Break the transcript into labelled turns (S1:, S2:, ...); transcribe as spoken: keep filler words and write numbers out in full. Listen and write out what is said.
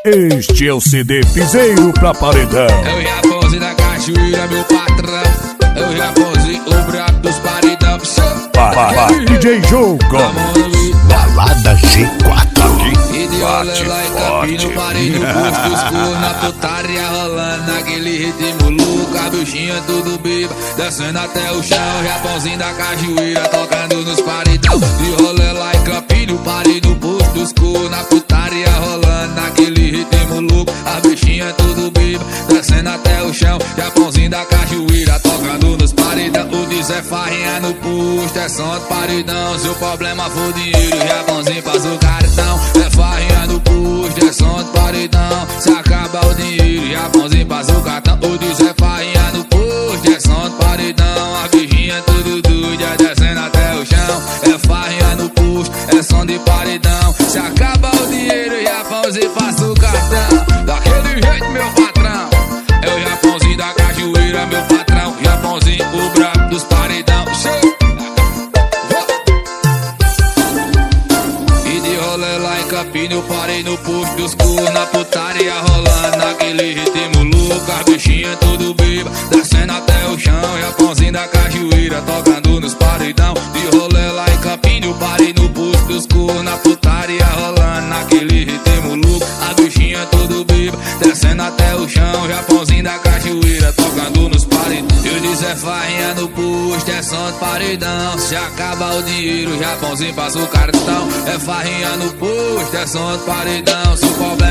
S1: Este é o C D Piseiro pra Paredão.
S2: É o Japãozinho da cachoeira, meu patrão. É o Japãozinho, o brabo dos paredão.
S1: D J Jogo
S3: Balada G quatro.
S2: E de olé lá em Campinho, parei no posto escuro, na putaria rolando naquele ritmo louco. A bichinha tudo beba, descendo até o chão. Japãozinho da cachoeira, tocando nos paredão. De rolê lá em Campinho, parei no posto escuro, na putaria rolando naquele ritmo louco. A bichinha tudo beba, descendo até o chão. Japãozinho da cachoeira, tocando nos paredão. O de Zé Farrinha no posto, é som de paredão. Se o problema for dinheiro, Japãozinho passa o cartão. É farrinha no posto, é som de paredão. Se acaba o dinheiro, Japãozinho passa o cartão. O de Zé Farrinha no posto, é som de paredão. A bichinha tudo doida, descendo até o chão. É farrinha no posto, é som de paredão. Se acaba o dinheiro, Japãozinho passa o cartão. Daquele jeito, meu patrão. É o Japãozinho da cachoeira, meu patrão. Japãozinho, o brabo dos paredão. Show! Lá em Campinho eu parei no posto dos escuro, na putaria rolando naquele ritmo louco. A bichinha tudo beba, descendo até o chão. Japãozinho da cachoeira, tocando nos paredão. De rolê lá em Campinho eu parei no posto dos escuro, na putaria rolando naquele ritmo louco. A bichinha tudo beba, descendo até o chão. Japãozinho da cachoeira, tocando nos paredão. Eu disse é farrinha no posto, é som de paredão. Se acaba o dinheiro, Japãozinho passa o cartão. É farrinha no posto, é som de paredão. Se o